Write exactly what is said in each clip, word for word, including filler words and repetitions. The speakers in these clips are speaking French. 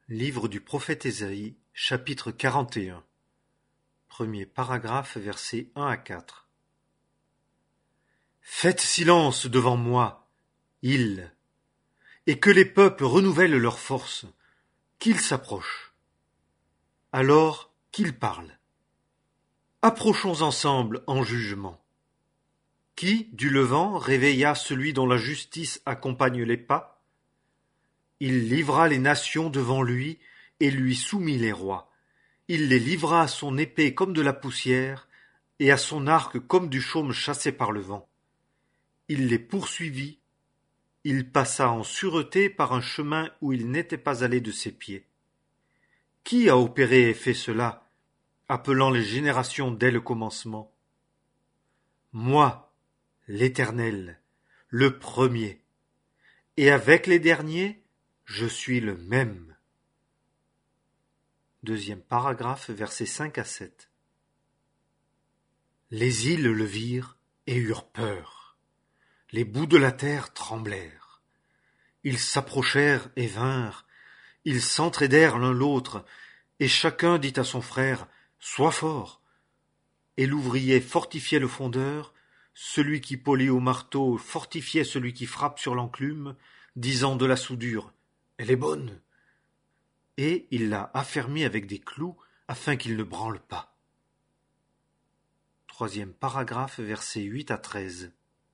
Livre du prophète Ésaïe, chapitre quarante et un. Premier paragraphe, versets un à quatre. Faites silence devant moi, îles, et que les peuples renouvellent leur force, qu'ils s'approchent. Alors qu'ils parlent. Approchons ensemble en jugement. Qui, du levant, réveilla celui dont la justice accompagne les pas? Il livra les nations devant lui et lui soumit les rois. Il les livra à son épée comme de la poussière et à son arc comme du chaume chassé par le vent. Il les poursuivit. Il passa en sûreté par un chemin où il n'était pas allé de ses pieds. Qui a opéré et fait cela, appelant les générations dès le commencement? Moi, l'Éternel, le premier, et avec les derniers, je suis le même. Deuxième paragraphe, versets cinq à sept. Les îles le virent et eurent peur. Les bouts de la terre tremblèrent. Ils s'approchèrent et vinrent. Ils s'entraidèrent l'un l'autre, et chacun dit à son frère, « Sois fort !» Et l'ouvrier fortifiait le fondeur, celui qui polit au marteau fortifiait celui qui frappe sur l'enclume, disant de la soudure, « Elle est bonne !» Et il l'a affermi avec des clous afin qu'il ne branle pas. Troisième paragraphe, versets huit à treize.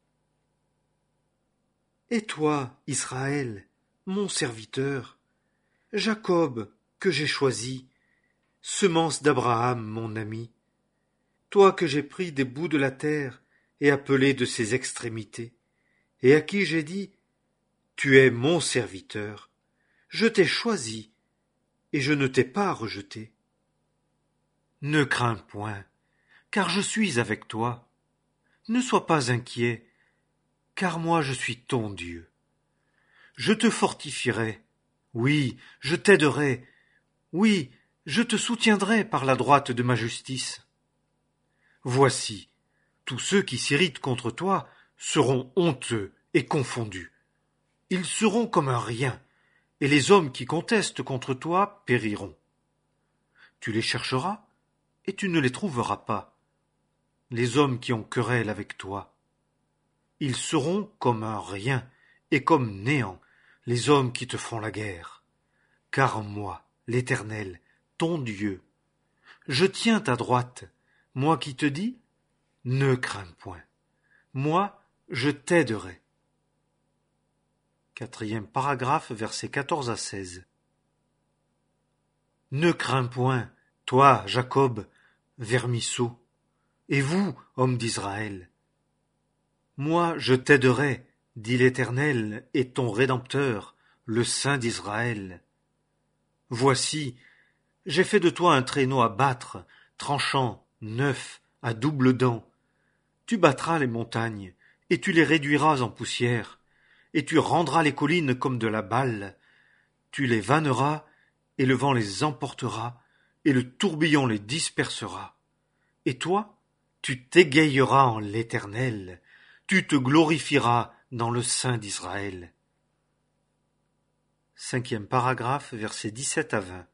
Et toi, Israël, mon serviteur, Jacob, que j'ai choisi, semence d'Abraham, mon ami, toi que j'ai pris des bouts de la terre et appelé de ses extrémités, et à qui j'ai dit, tu es mon serviteur, je t'ai choisi, et je ne t'ai pas rejeté. Ne crains point, car je suis avec toi. Ne sois pas inquiet, car moi je suis ton Dieu. Je te fortifierai, oui, je t'aiderai, oui, je te soutiendrai par la droite de ma justice. Voici, tous ceux qui s'irritent contre toi seront honteux et confondus. Ils seront comme un rien, et les hommes qui contestent contre toi périront. Tu les chercheras, et tu ne les trouveras pas, les hommes qui ont querelle avec toi. Ils seront comme un rien, et comme néant, les hommes qui te font la guerre. Car moi, l'Éternel, ton Dieu, je tiens ta droite, moi qui te dis, ne crains point, moi je t'aiderai. Quatrième paragraphe, versets quatorze à seize. Ne crains point, toi, Jacob, vermisseau, et vous, hommes d'Israël. Moi, je t'aiderai, dit l'Éternel, et ton Rédempteur, le Saint d'Israël. Voici, j'ai fait de toi un traîneau à battre, tranchant, neuf, à double dent. Tu battras les montagnes, et tu les réduiras en poussière, et tu rendras les collines comme de la balle. Tu les vanneras, et le vent les emportera, et le tourbillon les dispersera. Et toi, tu t'égayeras en l'Éternel, tu te glorifieras dans le Saint d'Israël. Cinquième paragraphe, versets dix-sept à vingt.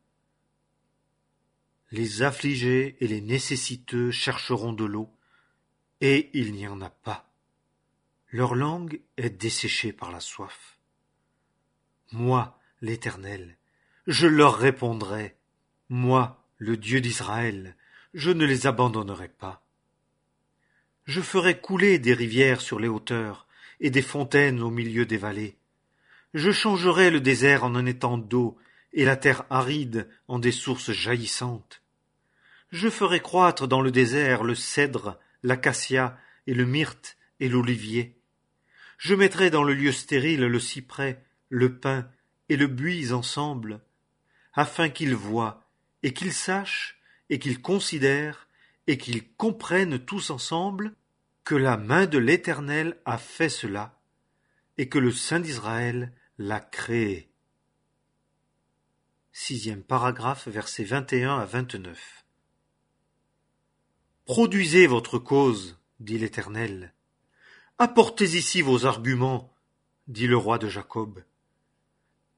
Les affligés et les nécessiteux chercheront de l'eau, et il n'y en a pas. Leur langue est desséchée par la soif. Moi, l'Éternel, je leur répondrai. Moi, le Dieu d'Israël, je ne les abandonnerai pas. Je ferai couler des rivières sur les hauteurs et des fontaines au milieu des vallées. Je changerai le désert en un étang d'eau et la terre aride en des sources jaillissantes. Je ferai croître dans le désert le cèdre, l'acacia et le myrte et l'olivier. Je mettrai dans le lieu stérile le cyprès, le pin et le buis ensemble, afin qu'ils voient et qu'ils sachent et qu'ils considèrent et qu'ils comprennent tous ensemble que la main de l'Éternel a fait cela et que le Saint d'Israël l'a créé. Sixième paragraphe, versets vingt et un à vingt-neuf. Produisez votre cause, dit l'Éternel. Apportez ici vos arguments, dit le roi de Jacob.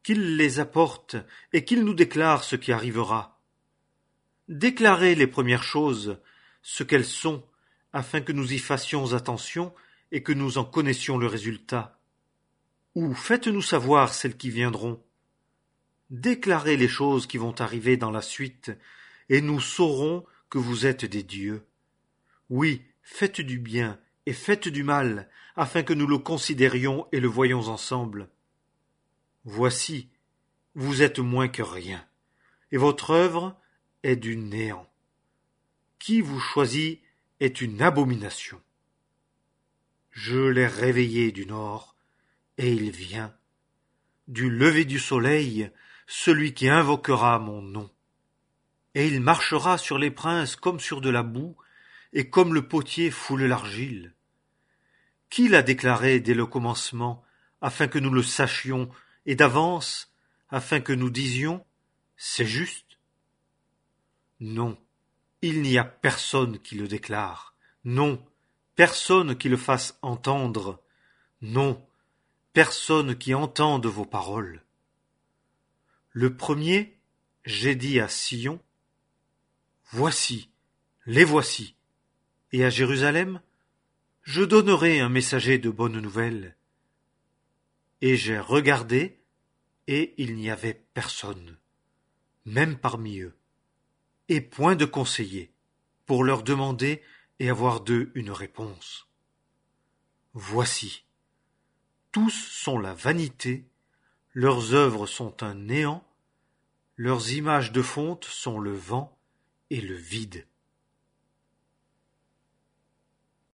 qu'il les apporte et qu'il nous déclare ce qui arrivera. Déclarez les premières choses, ce qu'elles sont, afin que nous y fassions attention et que nous en connaissions le résultat. Ou faites-nous savoir celles qui viendront. Déclarez les choses qui vont arriver dans la suite, et nous saurons que vous êtes des dieux. Oui, faites du bien et faites du mal, afin que nous le considérions et le voyions ensemble. Voici, vous êtes moins que rien, et votre œuvre est du néant. Qui vous choisit est une abomination. Je l'ai réveillé du nord, et il vient. Du lever du soleil, celui qui invoquera mon nom. Et il marchera sur les princes comme sur de la boue, et comme le potier foule l'argile. Qui l'a déclaré dès le commencement, afin que nous le sachions, et d'avance, afin que nous disions « c'est juste ». Non, il n'y a personne qui le déclare. Non, personne qui le fasse entendre. Non, personne qui entende vos paroles. Le premier, j'ai dit à Sion, voici, les voici. Et à Jérusalem, je donnerai un messager de bonnes nouvelles. Et j'ai regardé, et il n'y avait personne, même parmi eux, et point de conseiller, pour leur demander et avoir d'eux une réponse. Voici, tous sont la vanité, leurs œuvres sont un néant, leurs images de fonte sont le vent et le vide.